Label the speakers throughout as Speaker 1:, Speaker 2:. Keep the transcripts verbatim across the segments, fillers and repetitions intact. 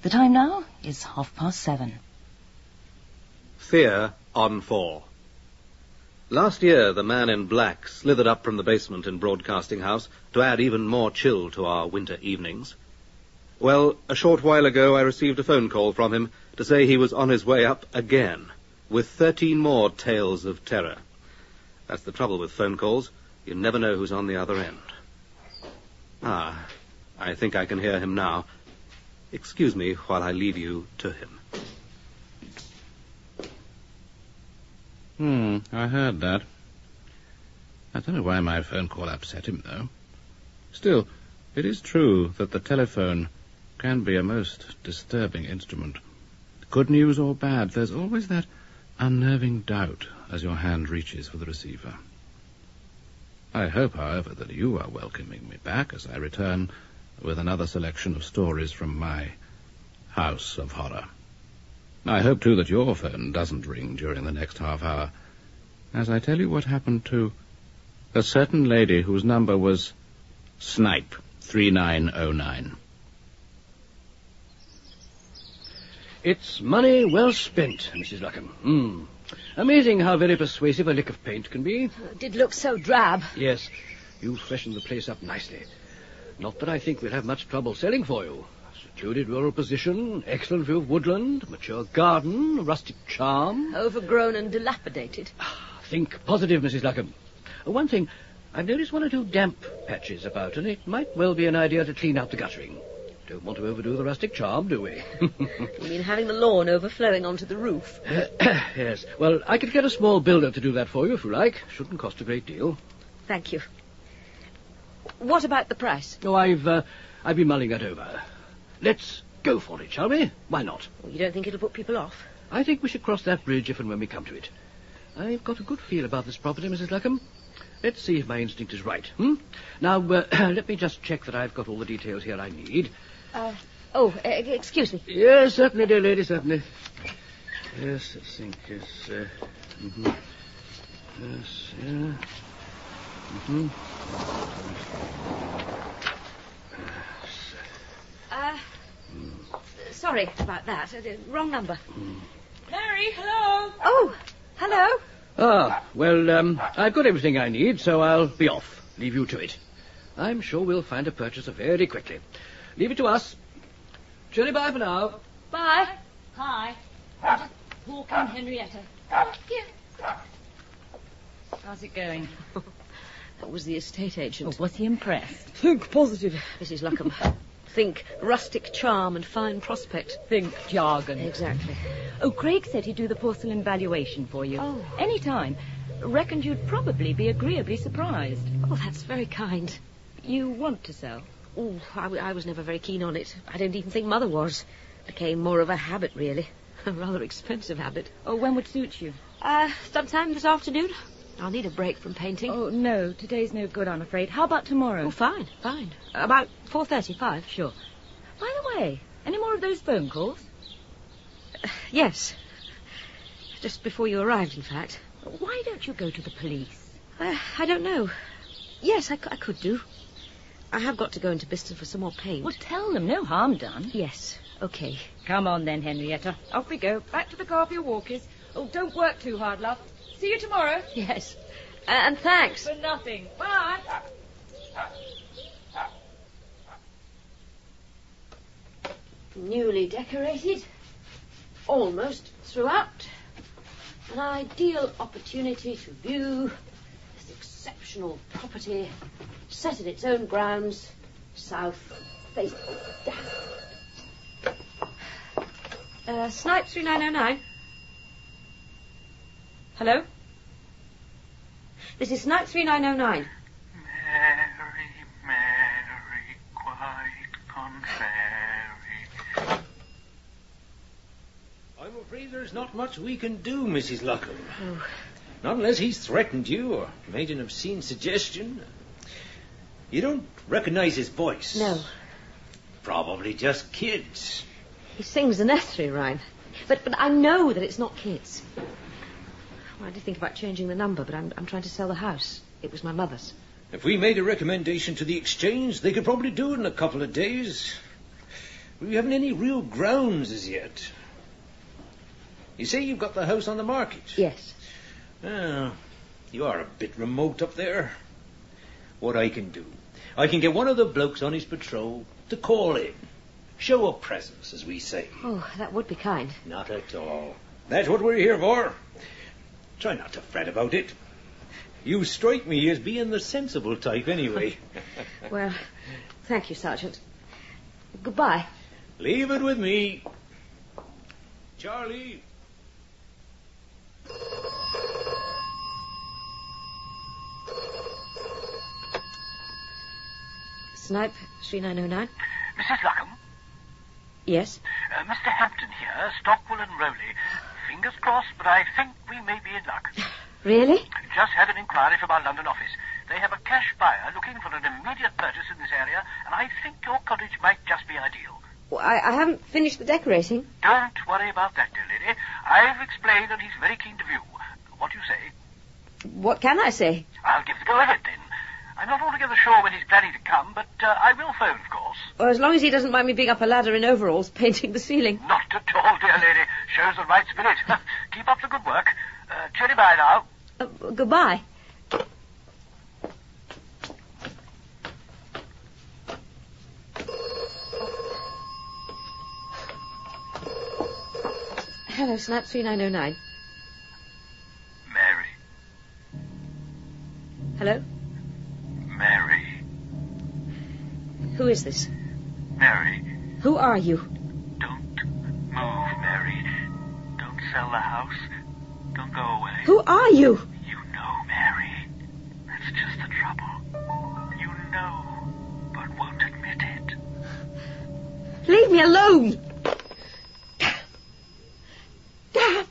Speaker 1: The time now is half past seven.
Speaker 2: Fear on four. Last year, the man in black slithered up from the basement in Broadcasting House to add even more chill to our winter evenings. Well, a short while ago I received a phone call from him to say he was on his way up again, with thirteen more tales of terror. That's the trouble with phone calls. You never know who's on the other end. Ah, I think I can hear him now. Excuse me while I leave you to him.
Speaker 3: Hmm, I heard that. I don't know why my phone call upset him, though. Still, it is true that the telephone can be a most disturbing instrument. Good news or bad, there's always that unnerving doubt as your hand reaches for the receiver. I hope, however, that you are welcoming me back as I return with another selection of stories from my house of horror. I hope, too, that your phone doesn't ring during the next half hour, as I tell you what happened to a certain lady whose number was Snipe three nine oh nine.
Speaker 4: It's money well spent, Missus Luckham. Mm. Amazing how very persuasive a lick of paint can be.
Speaker 5: It did look so drab.
Speaker 4: Yes, you freshened the place up nicely. Not that I think we'll have much trouble selling for you. Secluded rural position, excellent view of woodland, mature garden, rustic charm.
Speaker 5: Overgrown and dilapidated.
Speaker 4: Think positive, Missus Luckham. Uh, one thing, I've noticed one or two damp patches about, and it might well be an idea to clean out the guttering. Don't want to overdo the rustic charm, do we?
Speaker 5: You mean having the lawn overflowing onto the roof?
Speaker 4: Uh, yes. Well, I could get a small builder to do that for you, if you like. Shouldn't cost a great deal.
Speaker 5: Thank you. What about the price?
Speaker 4: Oh, I've, uh, I've been mulling that over. Let's go for it, shall we? Why not?
Speaker 5: Well, you don't think it'll put people off?
Speaker 4: I think we should cross that bridge if and when we come to it. I've got a good feel about this property, Missus Luckham. Let's see if my instinct is right. Hmm? Now, uh, let me just check that I've got all the details here I need.
Speaker 5: Uh, oh, uh, excuse me.
Speaker 4: Yes, certainly, dear lady, certainly. Yes, I think it's... Uh, mm-hmm. Yes, yeah. Mm-hmm.
Speaker 5: Uh, sorry about that. Uh, wrong number.
Speaker 4: Mm.
Speaker 6: Mary, hello.
Speaker 5: Oh, hello.
Speaker 4: Ah, well, um, I've got everything I need, so I'll be off. Leave you to it. I'm sure we'll find a purchaser very quickly. Leave it to us. Cheery bye for now.
Speaker 5: Bye.
Speaker 6: Hi. I'm just walking Henrietta. How's it going?
Speaker 5: That was the estate agent.
Speaker 1: Oh, was he impressed?
Speaker 5: Think positive, Missus Luckham. Think rustic charm and fine prospect.
Speaker 1: Think jargon.
Speaker 5: Exactly.
Speaker 1: Oh, Craig said he'd do the porcelain valuation for you.
Speaker 5: Oh.
Speaker 1: Any time. Reckoned you'd probably be agreeably surprised.
Speaker 5: Oh, that's very kind.
Speaker 1: You want to sell?
Speaker 5: Oh, I, w- I was never very keen on it. I don't even think Mother was. Became more of a habit, really. A rather expensive habit.
Speaker 1: Oh, when would suit you?
Speaker 5: Uh, sometime this afternoon. I'll need a break from painting.
Speaker 1: Oh, no, today's no good, I'm afraid. How about tomorrow?
Speaker 5: Oh, fine, fine. About four thirty-five.
Speaker 1: Sure. By the way, any more of those phone calls?
Speaker 5: Uh, yes. Just before you arrived, in fact.
Speaker 1: Why don't you go to the police?
Speaker 5: Uh, I don't know. Yes, I, c- I could do. I have got to go into Biston for some more paint.
Speaker 1: Well, tell them, no harm done.
Speaker 5: Yes, okay.
Speaker 1: Come on then, Henrietta. Off we go. Back to the car for your walkies. Oh, don't work too hard, love. See you tomorrow.
Speaker 5: Yes. Uh, and thanks.
Speaker 1: For nothing. Bye.
Speaker 5: Newly decorated. Almost throughout. An ideal opportunity to view this exceptional property set in its own grounds, south facing. Uh, Snipe three nine oh nine. Hello? This is Snipe three nine oh nine.
Speaker 7: Mary, Mary, quite contrary.
Speaker 8: I'm afraid there's not much we can do, Missus Luckham.
Speaker 5: Oh.
Speaker 8: Not unless he's threatened you or made an obscene suggestion. You don't recognize his voice?
Speaker 5: No.
Speaker 8: Probably just kids.
Speaker 5: He sings the nursery rhyme. But but I know that it's not kids. Well, I did think about changing the number, but I'm, I'm trying to sell the house. It was my mother's.
Speaker 8: If we made a recommendation to the exchange, they could probably do it in a couple of days. We haven't any real grounds as yet. You say you've got the house on the market?
Speaker 5: Yes.
Speaker 8: Oh, you are a bit remote up there. What I can do, I can get one of the blokes on his patrol to call in. Show a presence, as we say.
Speaker 5: Oh, that would be kind.
Speaker 8: Not at all. That's what we're here for. Try not to fret about it. You strike me as being the sensible type anyway.
Speaker 5: Well, thank you, Sergeant. Goodbye.
Speaker 8: Leave it with me. Charlie.
Speaker 5: Snipe, three nine oh nine.
Speaker 7: Missus Luckham?
Speaker 5: Yes?
Speaker 7: Uh, Mister Hampton here, Stockwell and Rowley. Fingers crossed, but I think we may be in luck.
Speaker 5: Really?
Speaker 7: Just had an inquiry from our London office. They have a cash buyer looking for an immediate purchase in this area, and I think your cottage might just be ideal.
Speaker 5: Well, I, I haven't finished the decorating.
Speaker 7: Don't worry about that, dear lady. I've explained, and he's very keen to view. What do you say?
Speaker 5: What can I say?
Speaker 7: I'll give the go-ahead, then. I'm not altogether sure when he's planning to come, but uh, I will phone, of course.
Speaker 5: Well, as long as he doesn't mind me being up a ladder in overalls painting the ceiling.
Speaker 7: Not at all, dear lady. Shows the right spirit. Keep up the good work. Uh, cheery bye now.
Speaker 5: Uh, goodbye. Hello, Snap three nine oh nine.
Speaker 7: Mary.
Speaker 5: Hello?
Speaker 7: Mary.
Speaker 5: Who is this?
Speaker 7: Mary.
Speaker 5: Who are you?
Speaker 7: Don't move, Mary. Don't sell the house. Don't go away.
Speaker 5: Who are you?
Speaker 7: You know, Mary. That's just the trouble. You know, but won't admit it.
Speaker 5: Leave me alone! Dad!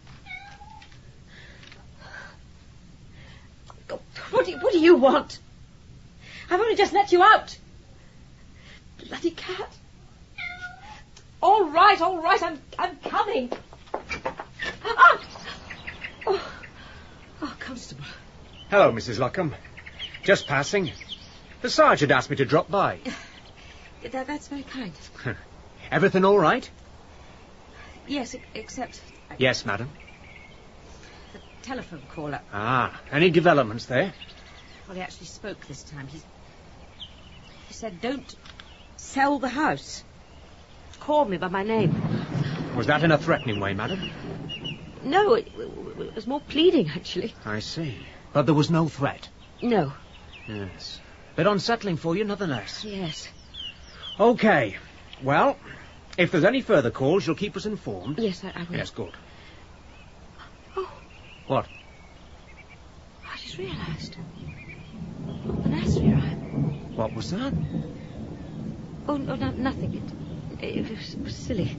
Speaker 5: What do, you, what do you want? I've only just let you out. Bloody cat. All right, all right, I'm I'm coming. Ah! Oh, oh, Constable.
Speaker 9: Hello, Missus Luckham. Just passing. The sergeant asked me to drop by.
Speaker 5: That, that's very kind.
Speaker 9: Everything all right?
Speaker 5: Yes, e- except
Speaker 9: Yes, madam.
Speaker 5: the telephone caller.
Speaker 9: Ah, any developments there?
Speaker 5: Well, he actually spoke this time. He, he said, don't sell the house. Called me by my name.
Speaker 9: Was that in a threatening way, madam?
Speaker 5: No, it, it was more pleading, actually.
Speaker 9: I see. But there was no threat?
Speaker 5: No.
Speaker 9: Yes. Bit unsettling for you, nothing less.
Speaker 5: Yes.
Speaker 9: Okay. Well, if there's any further calls, you'll keep us informed.
Speaker 5: Yes, I, I will.
Speaker 9: Yes, good.
Speaker 5: Oh,
Speaker 9: What?
Speaker 5: I just realised. The nursery rhyme.
Speaker 9: What was that?
Speaker 5: Oh, no, no nothing. It, it, was, it was silly.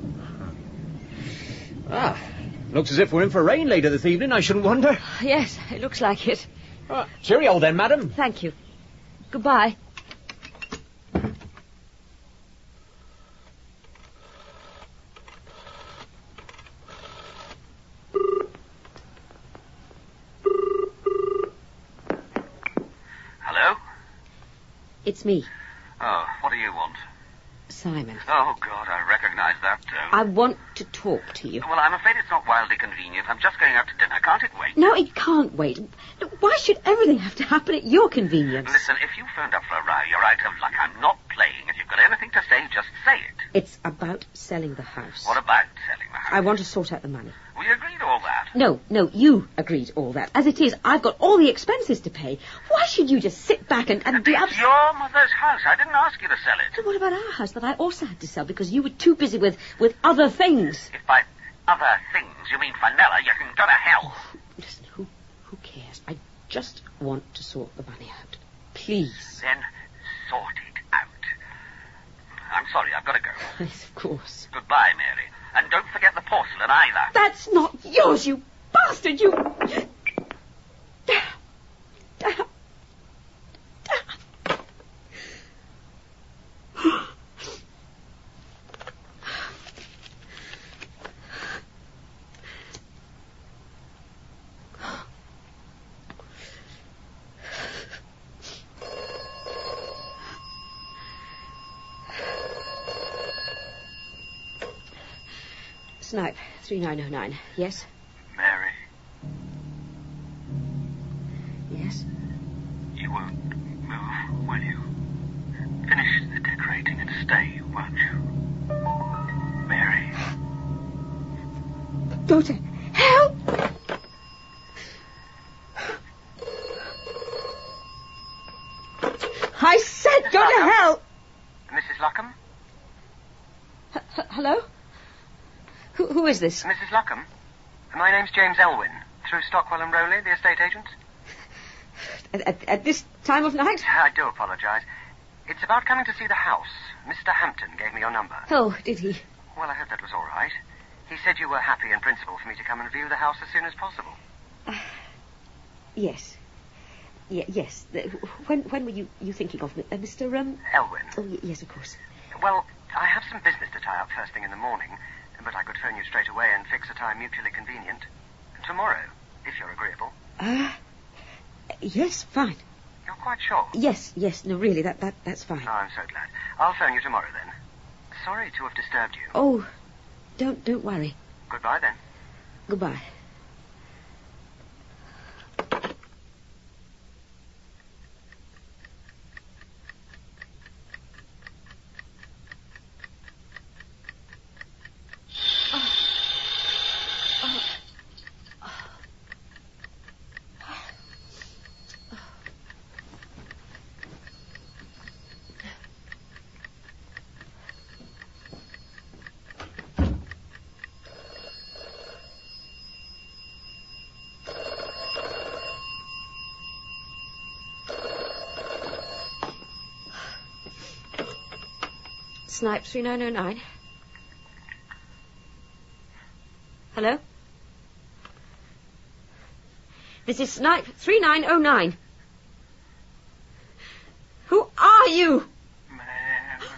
Speaker 9: Ah, looks as if we're in for rain later this evening, I shouldn't wonder.
Speaker 5: Yes, it looks like it.
Speaker 9: Ah, cheerio then, madam.
Speaker 5: Thank you. Goodbye.
Speaker 7: Hello?
Speaker 5: It's me,
Speaker 7: Oh, what do you want?
Speaker 5: Simon.
Speaker 7: Oh, God, I recognize that tone.
Speaker 5: I want to talk to you.
Speaker 7: Well, I'm afraid it's not wildly convenient. I'm just going out to dinner. Can't it wait?
Speaker 5: No, it can't wait. Why should everything have to happen at your convenience?
Speaker 7: Listen, if you phoned up for a row, you're out of luck. I'm not playing. If you've got anything to say, just say it.
Speaker 5: It's about selling the house.
Speaker 7: What about selling the house?
Speaker 5: I want to sort out the money.
Speaker 7: We agreed all that.
Speaker 5: No, no, you agreed all that. As it is, I've got all the expenses to pay. Why should you just sit back and, and be
Speaker 7: It's
Speaker 5: upset?
Speaker 7: your mother's house. I didn't ask you to sell it.
Speaker 5: So what about our house that I also had to sell because you were too busy with, with other things?
Speaker 7: If by other things you mean Fenella, you can go to hell.
Speaker 5: Listen, who, who cares? I just want to sort the money out. Please.
Speaker 7: Then sort it out. I'm sorry, I've got to go.
Speaker 5: Yes, of course.
Speaker 7: Goodbye, Mary. And don't forget the porcelain either.
Speaker 5: That's not yours, you bastard, you... Snipe, three nine oh nine. Yes?
Speaker 7: Mary,
Speaker 5: Yes?
Speaker 7: you won't move, will you? Finish the decorating and stay, won't you? Mary.
Speaker 5: Go to hell! I said go to hell!
Speaker 7: Missus Luckham?
Speaker 5: H- h- hello? Who, who is this?
Speaker 7: Missus Luckham? My name's James Elwyn, through Stockwell and Rowley, the estate agents.
Speaker 5: At, at, at this time of night?
Speaker 7: I do apologise. It's about coming to see the house. Mister Hampton gave me your number.
Speaker 5: Oh, did he?
Speaker 7: Well, I hope that was all right. He said you were happy in principle for me to come and view the house as soon as possible.
Speaker 5: Uh, yes. Y- yes. The, when when were you, you thinking of, uh, Mister Um...
Speaker 7: Elwyn.
Speaker 5: Oh, y- yes, of course.
Speaker 7: Well, I have some business to tie up first thing in the morning, but I could phone you straight away and fix a time mutually convenient. Tomorrow, if you're agreeable.
Speaker 5: Ah, uh, yes, fine.
Speaker 7: You're quite sure?
Speaker 5: Yes, yes, no, really, that, that that's fine.
Speaker 7: Oh, I'm so glad. I'll phone you tomorrow, then. Sorry to have disturbed you.
Speaker 5: Oh, don't, don't worry.
Speaker 7: Goodbye, then.
Speaker 5: Goodbye. Snipe, three nine oh nine. Hello? This is Snipe, three nine oh nine. Who are you?
Speaker 7: Mary.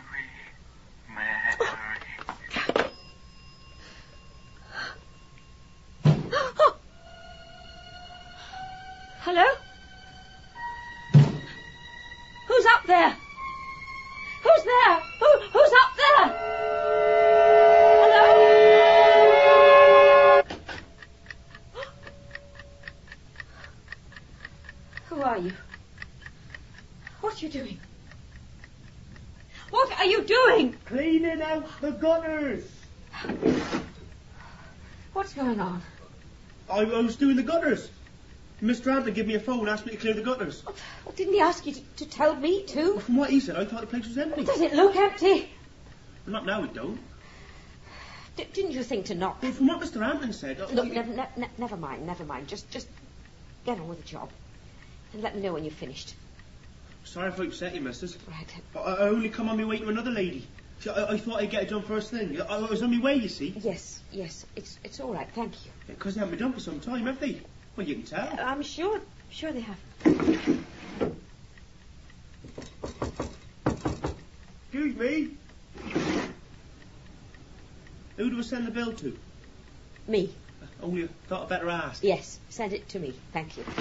Speaker 7: Mary.
Speaker 5: Hello? Who's up there? Who's there? Who, who's up there? Hello? Who are you? What are you doing? What are you doing?
Speaker 10: Cleaning out the gutters.
Speaker 5: What's going on?
Speaker 10: I, I was doing the gutters. Mister Hampton gave me a phone and asked me to clear the gutters.
Speaker 5: Well, didn't he ask you to, to tell me to?
Speaker 10: Well, from what he said, I thought the place was empty.
Speaker 5: Does it look empty?
Speaker 10: Well, not now, it don't.
Speaker 5: D- didn't you think to knock?
Speaker 10: Well, from what Mister Hampton said... I-
Speaker 5: Look, never, ne- ne- never mind, never mind. Just, just get on with the job. And let me know when you've finished.
Speaker 10: Sorry if I upset you, missus.
Speaker 5: Right.
Speaker 10: I, I only come on my way to another lady. See, I, I thought I'd get it done first thing. I, I was on my way, you see.
Speaker 5: Yes, yes. It's it's all right, thank you.
Speaker 10: Because they haven't been done for some time, have they? Well, you can tell.
Speaker 5: I'm sure, sure they have.
Speaker 10: Excuse me. Who do I send the bill to?
Speaker 5: Me.
Speaker 10: Only I thought I'd better ask.
Speaker 5: Yes, send it to me. Thank you.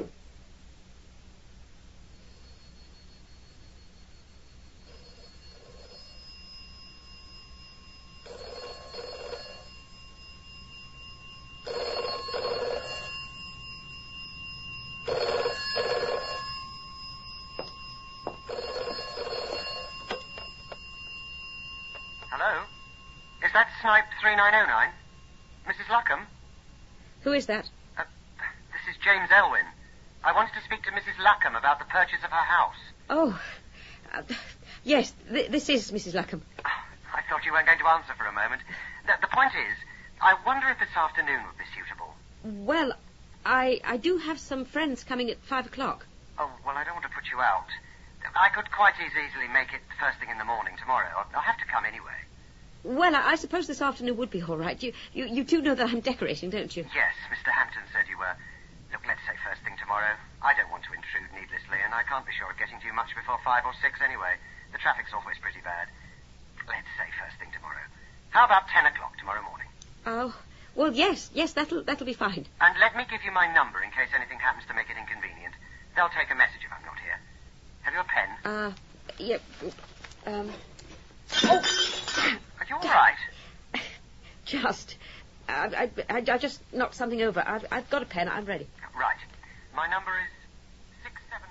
Speaker 7: Hello? Is that Snipe three nine oh nine? Missus Luckham?
Speaker 5: Who is that?
Speaker 7: Uh, this is James Elwyn. I wanted to speak to Missus Luckham about the purchase of her house.
Speaker 5: Oh, uh, yes, th- this is Missus Luckham.
Speaker 7: Oh, I thought you weren't going to answer for a moment. The, the point is, I wonder if this afternoon would be suitable.
Speaker 5: Well, I I do have some friends coming at five o'clock.
Speaker 7: Oh, well, I don't want to put you out. I could quite as easily make it first thing in the morning tomorrow. I'll, I'll have to come anyway.
Speaker 5: Well, I, I suppose this afternoon would be all right. You, you you do know that I'm decorating, don't you?
Speaker 7: Yes, Mister Hampton said you were. Look, let's say first thing tomorrow. I don't want to intrude needlessly, and I can't be sure of getting to you much before five or six anyway. The traffic's always pretty bad. Let's say first thing tomorrow. How about ten o'clock tomorrow morning?
Speaker 5: Oh, well, yes, yes, that'll that'll be fine.
Speaker 7: And let me give you my number in case anything happens to make it inconvenient. They'll take a message if I'm not here. Have you a pen?
Speaker 5: Uh, yep. Um.
Speaker 7: Oh! Are you all right?
Speaker 5: Just, I, I, I, I just knocked something over. I've, I've got a pen. I'm ready.
Speaker 7: Right. My number is six seven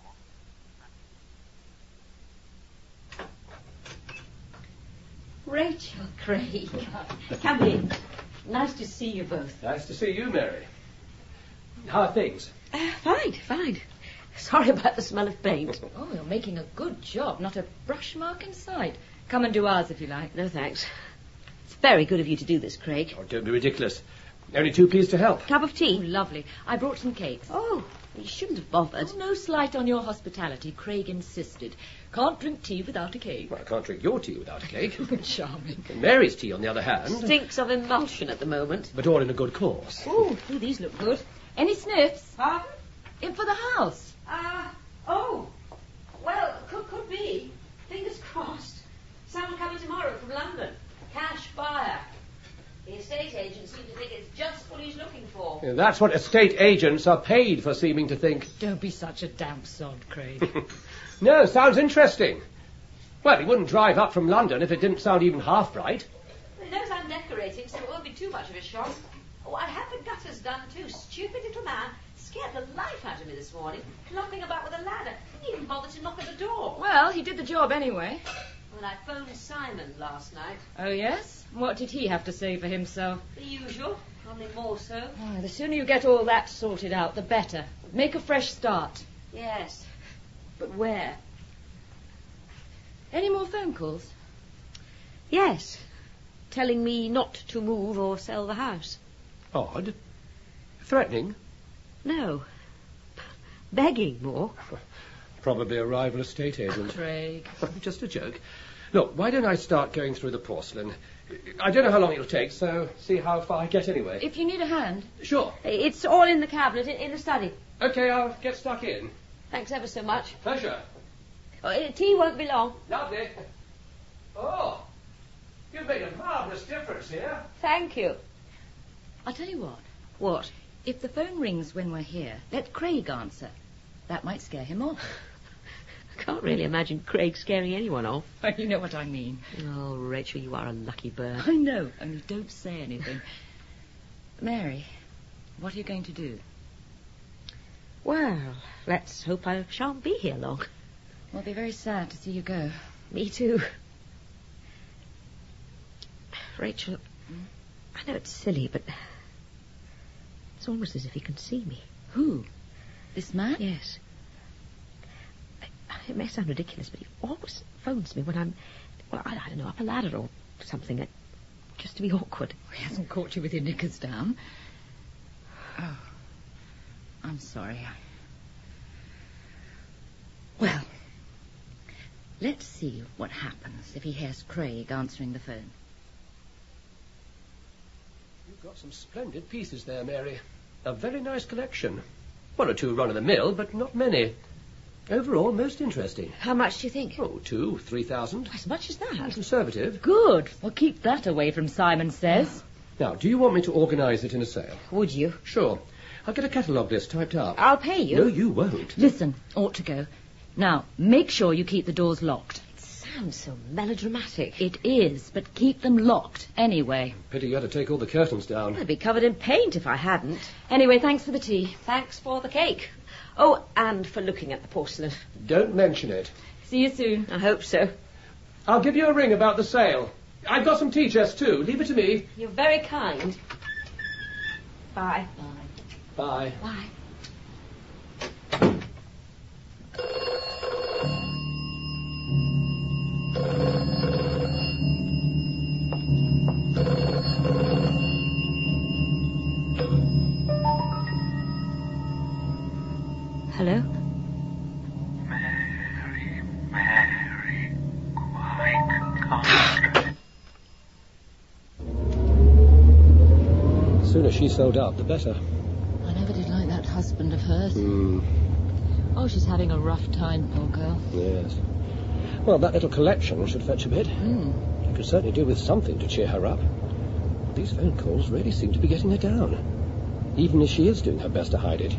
Speaker 7: four.
Speaker 5: Rachel Craig. Come in. Nice to see you both.
Speaker 9: Nice to see you, Mary. How are things?
Speaker 5: Uh, fine, fine. Sorry about the smell of paint.
Speaker 1: Oh, you're making a good job. Not a brush mark in sight. Come and do ours if you like.
Speaker 5: No, thanks. It's very good of you to do this, Craig.
Speaker 9: Oh, don't be ridiculous. Only too pleased to help.
Speaker 5: Cup of
Speaker 1: Oh,
Speaker 5: tea?
Speaker 1: lovely. I brought some cakes.
Speaker 5: Oh, you shouldn't have bothered.
Speaker 1: Oh, no slight on your hospitality. Craig insisted. Can't drink tea without a cake.
Speaker 9: Well, I can't drink your tea without a cake.
Speaker 1: Charming.
Speaker 9: And Mary's tea, on the other hand...
Speaker 5: Stinks of emulsion at the moment.
Speaker 9: But all in a good cause.
Speaker 1: Oh, these look good. Any sniffs?
Speaker 5: Pardon?
Speaker 1: In for the house.
Speaker 5: Ah, uh, oh. Well, could, could be. Fingers crossed. Someone coming tomorrow from London. Cash buyer. The estate agent seems to think it's just what he's looking for.
Speaker 9: Yeah, that's what estate agents are paid for seeming to think.
Speaker 1: Don't be such a damp sod, Craig.
Speaker 9: No, sounds interesting. Well, he wouldn't drive up from London if it didn't sound even half right.
Speaker 5: He knows I'm decorating, so it won't be too much of a shock. Oh, I had the gutters done too. Stupid little man. Scared the life out of me this morning. Clumping about with a ladder. Didn't even bother to knock at the door.
Speaker 1: Well, he did the job anyway.
Speaker 5: And I phoned Simon last night.
Speaker 1: Oh, yes? What did he have to say for himself?
Speaker 5: The usual, only more so.
Speaker 1: Oh, the sooner you get all that sorted out, the better. Make a fresh start.
Speaker 5: Yes. But where?
Speaker 1: Any more phone calls?
Speaker 5: Yes. Telling me not to move or sell the house.
Speaker 9: Odd. Threatening?
Speaker 5: No. Begging more.
Speaker 9: Probably a rival estate agent.
Speaker 1: Craig.
Speaker 9: Just a joke. Look, why don't I start going through the porcelain? I don't know how long it'll take, so see how far I get anyway.
Speaker 1: If you need a hand.
Speaker 9: Sure.
Speaker 5: It's all in the cabinet, in, in the study.
Speaker 9: OK, I'll get stuck in.
Speaker 5: Thanks ever so much.
Speaker 9: Pleasure.
Speaker 5: Oh, uh, tea won't be long.
Speaker 9: Lovely. Oh, you've made a marvellous difference here.
Speaker 5: Thank you.
Speaker 1: I'll tell you what.
Speaker 5: What?
Speaker 1: If the phone rings when we're here, let Craig answer. That might scare him off.
Speaker 5: I can't really imagine Craig scaring anyone off.
Speaker 1: You know what I mean.
Speaker 5: Oh, Rachel, you are a lucky bird.
Speaker 1: I know, only don't say anything. Mary, what are you going to do?
Speaker 5: Well, let's hope I shan't be here long.
Speaker 1: I'll be very sad to see you go.
Speaker 5: Me too. Rachel, I know it's silly, but it's almost as if he can see me.
Speaker 1: Who? This man?
Speaker 5: Yes. It may sound ridiculous, but he always phones me when I'm, well, I, I don't know, up a ladder or something, uh, just to be awkward.
Speaker 1: He hasn't caught you with your knickers down. Oh, I'm sorry. Well, let's see what happens if he hears Craig answering the phone.
Speaker 9: You've got some splendid pieces there, Mary. A very nice collection. One or two run-of-the-mill, but not many. Overall, most interesting.
Speaker 5: How much do you think?
Speaker 9: Oh, two, three thousand.
Speaker 5: As much as that?
Speaker 9: Conservative.
Speaker 1: Good. Well, keep that away from Simon Says.
Speaker 9: Now, do you want me to organise it in a sale?
Speaker 5: Would you?
Speaker 9: Sure. I'll get a catalogue list typed up.
Speaker 5: I'll pay you.
Speaker 9: No, you won't.
Speaker 1: Listen, ought to go. Now, make sure you keep the doors locked.
Speaker 5: It sounds so melodramatic.
Speaker 1: It is, but keep them locked anyway.
Speaker 9: Pity you had to take all the curtains down.
Speaker 5: I'd be covered in paint if I hadn't.
Speaker 1: Anyway, thanks for the tea.
Speaker 5: Thanks for the cake. Oh, and for looking at the porcelain.
Speaker 9: Don't mention it.
Speaker 1: See you soon.
Speaker 5: I hope so.
Speaker 9: I'll give you a ring about the sale. I've got some tea chests, too. Leave it to me.
Speaker 5: You're very kind. Bye.
Speaker 9: Bye.
Speaker 5: Bye. Hello?
Speaker 7: Mary, Mary, quite calm.
Speaker 9: The sooner she's sold out, the better.
Speaker 1: I never did like that husband of hers.
Speaker 9: Hmm.
Speaker 1: Oh, she's having a rough time, poor girl.
Speaker 9: Yes. Well, that little collection should fetch a bit.
Speaker 1: Hmm.
Speaker 9: You could certainly do with something to cheer her up. These phone calls really seem to be getting her down, even as she is doing her best to hide it.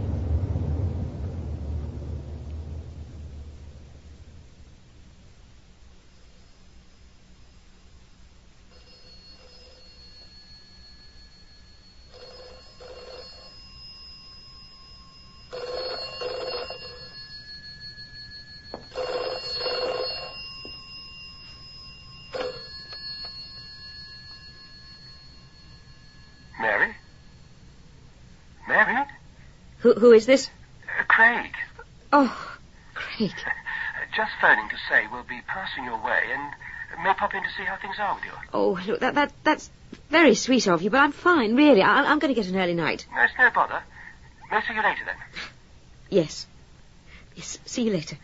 Speaker 5: Who, who is this?
Speaker 11: Uh, Craig.
Speaker 5: Oh, Craig.
Speaker 11: Uh, just phoning to say we'll be passing your way and may pop in to see how things are with you.
Speaker 5: Oh, look, that, that that's very sweet of you, but I'm fine, really. I, I'm going to get an early night.
Speaker 11: No, it's no bother. May I see you later, then?
Speaker 5: Yes. Yes, see you later.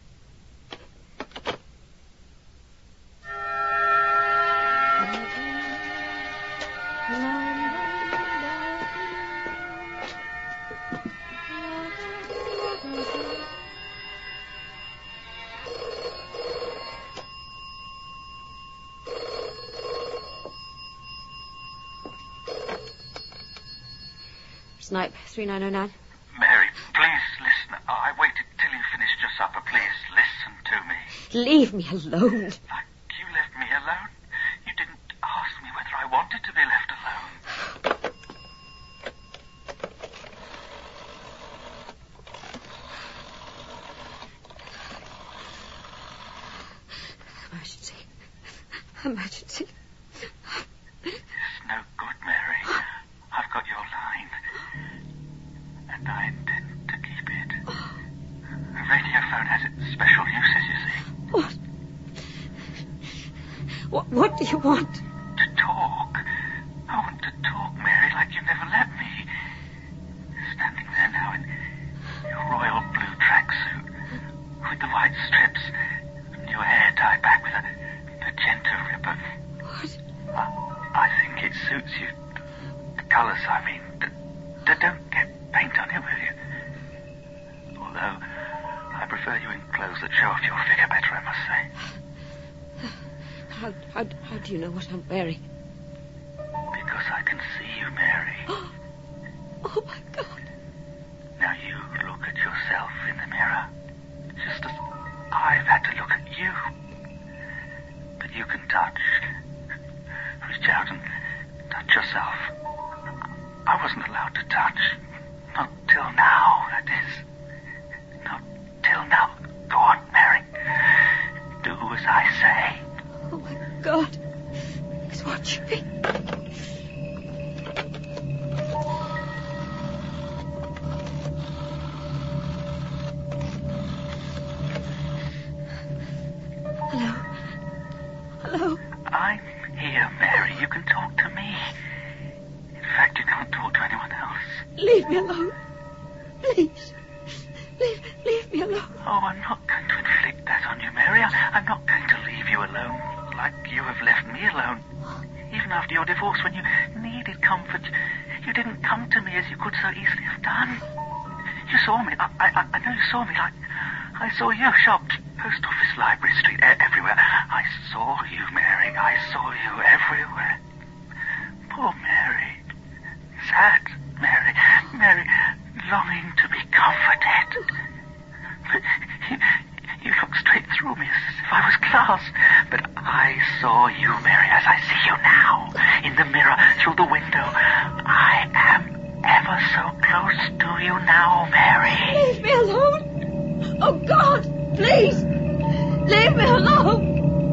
Speaker 5: Snipe, three nine oh nine.
Speaker 11: Mary, please listen. I waited till you finished your supper. Please listen to me.
Speaker 5: Leave me alone.
Speaker 11: Like you left me alone. You didn't ask me whether I wanted to be left alone.
Speaker 5: Emergency. Emergency.
Speaker 11: It's no good, Mary. I've got your line. And I intend to keep it. The radiophone has its special uses, you see.
Speaker 5: What? What, what do you want?
Speaker 11: To talk. I want to talk, Mary, like you never let me. Standing there now in your royal blue tracksuit, with the white strips, and your hair tied back with a magenta ribbon.
Speaker 5: What?
Speaker 11: I, I think it suits you. The colours, I mean. D- d- don't get paint on it, will you? Although, I prefer you in clothes that show off your figure better, I must say.
Speaker 5: How, how, how do you know what I'm wearing?
Speaker 11: Because I can see you, Mary.
Speaker 5: Oh, my God.
Speaker 11: Now you look at yourself in the mirror, just as I've had to look at you. But you can touch. Reach out and touch yourself. I wasn't allowed to touch. Not till now, that is. Not till now. Go on, Mary. Do as I say.
Speaker 5: Oh, my God. He's watching me. Hello? Hello?
Speaker 11: I'm here, Mary. You can talk to me. In fact, you can't talk to anyone else.
Speaker 5: Leave me alone. Please. Leave, leave me alone.
Speaker 11: Oh, I'm not going to inflict that on you, Mary. I, I'm not going to leave you alone like you have left me alone. Even after your divorce, when you needed comfort, you didn't come to me as you could so easily have done. You saw me. I, I, I know you saw me like I saw you. Shops, post office, library, street, e- everywhere. I saw you, Mary. I saw you everywhere. Poor Mary. Sad Mary. Mary, longing to be comforted. But you, you looked straight through me as if I was glass. But I saw you, Mary, as I see you now. In the mirror, through the window. I am ever so close to you now, Mary.
Speaker 5: Leave me alone. Oh, God, please. Leave me alone.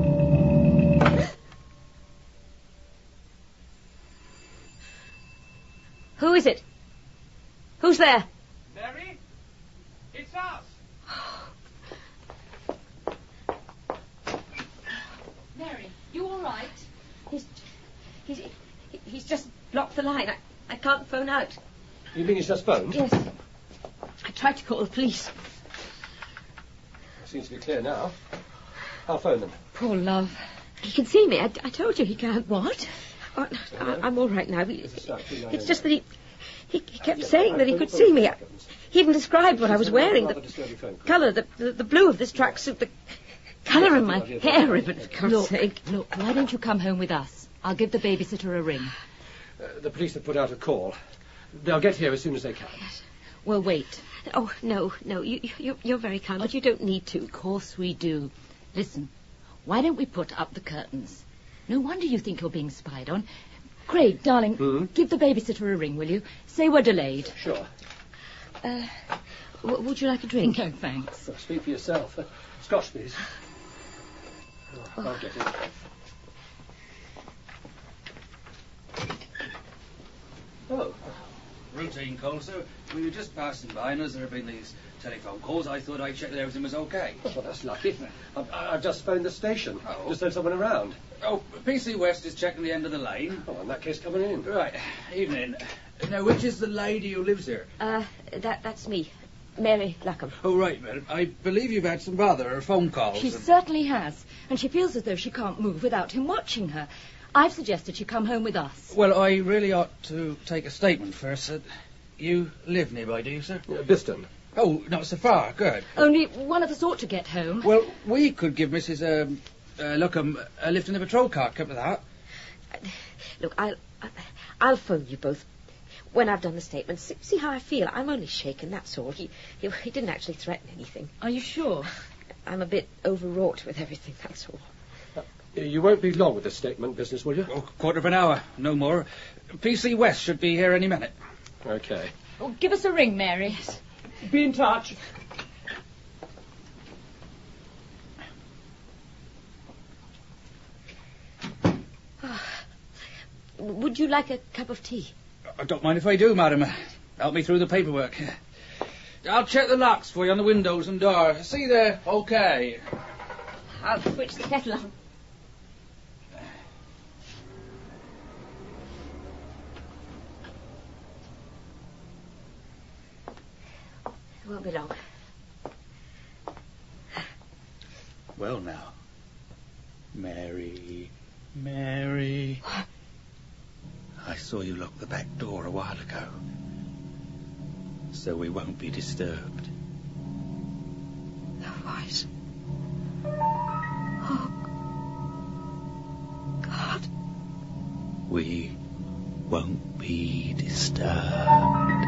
Speaker 5: Who is it? Who's there?
Speaker 10: Mary? It's us.
Speaker 6: Mary, you all right?
Speaker 5: He's, he's, he's just blocked the line. I, I can't phone out.
Speaker 9: You mean he's just phoned?
Speaker 5: Yes. I tried to call the police.
Speaker 9: Seems to be clear now. I'll phone them.
Speaker 5: Poor love. He can see me. I, I told you he can't.
Speaker 6: What?
Speaker 5: Oh, no, I, I'm all right now. He,
Speaker 9: It's a
Speaker 5: it's just that he, he, he kept saying that he could see me. He even described what I was wearing, the colour, the, the, the blue of this tracksuit, the colour of my hair ribbon, for God's
Speaker 6: Look,
Speaker 5: sake.
Speaker 6: look, why don't you come home with us? I'll give the babysitter a ring.
Speaker 9: Uh, the police have put out a call. They'll get here as soon as they can.
Speaker 5: Yes.
Speaker 6: Well, wait.
Speaker 5: Oh, no, no, you, you, you're very kind, but you don't need to.
Speaker 6: Of course we do. Listen, why don't we put up the curtains? No wonder you think you're being spied on. Craig, darling,
Speaker 9: Hmm?
Speaker 6: give the babysitter a ring, will you? Say we're delayed.
Speaker 9: Sure.
Speaker 5: Uh, w- would you like a drink?
Speaker 6: No, thanks.
Speaker 9: Well, speak for yourself. Uh, Scotch, please. Oh, I'll get it. Oh,
Speaker 8: Route
Speaker 4: routine call, sir. We were just passing by, and as there have been these telephone calls, I thought I'd check that everything was okay.
Speaker 9: Oh, that's lucky. I've, I've just phoned the station.
Speaker 4: Oh.
Speaker 9: Just had someone around.
Speaker 4: Oh, P C West is checking the end of the lane.
Speaker 9: Oh, in that case, coming in.
Speaker 4: Right. Evening. Now, which is the lady who lives here?
Speaker 5: Uh, that, that's me. Mary Luckham.
Speaker 4: Oh, right, madam. I believe you've had some rather phone calls.
Speaker 6: She
Speaker 4: and...
Speaker 6: certainly has, and she feels as though she can't move without him watching her. I've suggested she come home with us.
Speaker 4: Well, I really ought to take a statement first. Uh, you live nearby, do you, sir?
Speaker 9: Uh, Biston.
Speaker 4: Oh, not so far. Good.
Speaker 6: Only one of us ought to get home.
Speaker 4: Well, we could give Missus Um, uh, Luckham a lift in the patrol car. Come to that.
Speaker 5: Look, I'll, I'll phone you both when I've done the statement. See, see how I feel. I'm only shaken, that's all. He, he, he didn't actually threaten anything.
Speaker 6: Are you sure?
Speaker 5: I'm a bit overwrought with everything, that's all.
Speaker 9: Uh, you won't be long with the statement business, will you?
Speaker 4: Oh, quarter of an hour, no more. P C West should be here any minute.
Speaker 9: Okay.
Speaker 6: Oh, give us a ring, Mary.
Speaker 9: Be in touch.
Speaker 5: Would you like a cup of tea?
Speaker 4: I don't mind if I do, madam. Help me through the paperwork. I'll check the locks for you on the windows and door. See there? Okay.
Speaker 5: I'll switch the kettle on. It won't be long.
Speaker 8: Well, now. Mary, Mary. I saw you lock the back door a while ago. So we won't be disturbed.
Speaker 5: Otherwise. Oh, God.
Speaker 8: We won't be disturbed.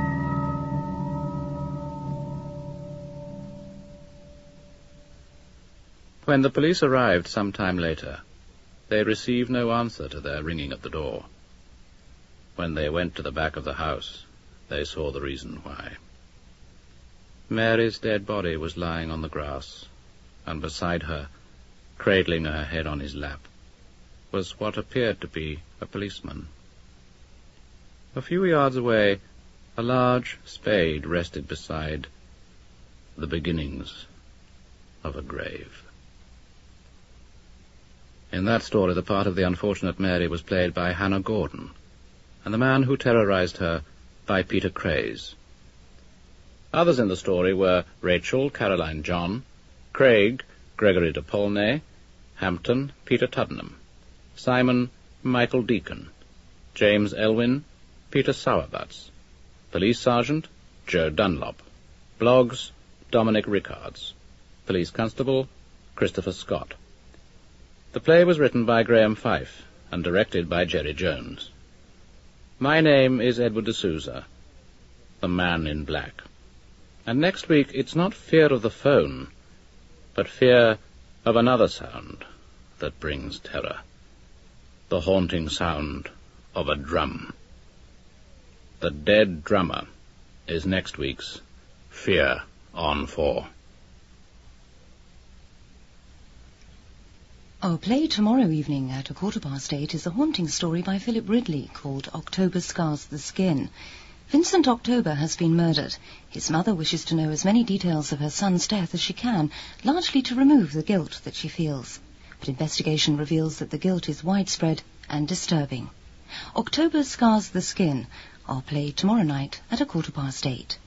Speaker 3: When the police arrived some time later, they received no answer to their ringing at the door. When they went to the back of the house, they saw the reason why. Mary's dead body was lying on the grass, and beside her, cradling her head on his lap, was what appeared to be a policeman. A few yards away, a large spade rested beside the beginnings of a grave. In that story, the part of the unfortunate Mary was played by Hannah Gordon, and the man who terrorized her by Peter Craze. Others in the story were Rachel Caroline John, Craig Gregory de Paulnay, Hampton Peter Tuddenham, Simon Michael Deacon, James Elwyn Peter Sowerbutts, Police Sergeant Joe Dunlop, Bloggs Dominic Rickards, Police Constable Christopher Scott. The play was written by Graham Fife and directed by Jerry Jones. My name is Edward de Souza, the Man in Black. And next week it's not fear of the phone, but fear of another sound that brings terror. The haunting sound of a drum. The Dead Drummer is next week's Fear on Four.
Speaker 12: Our play tomorrow evening at a quarter past eight is a haunting story by Philip Ridley called October Scars the Skin. Vincent October has been murdered. His mother wishes to know as many details of her son's death as she can, largely to remove the guilt that she feels. But investigation reveals that the guilt is widespread and disturbing. October Scars the Skin, our play tomorrow night at a quarter past eight.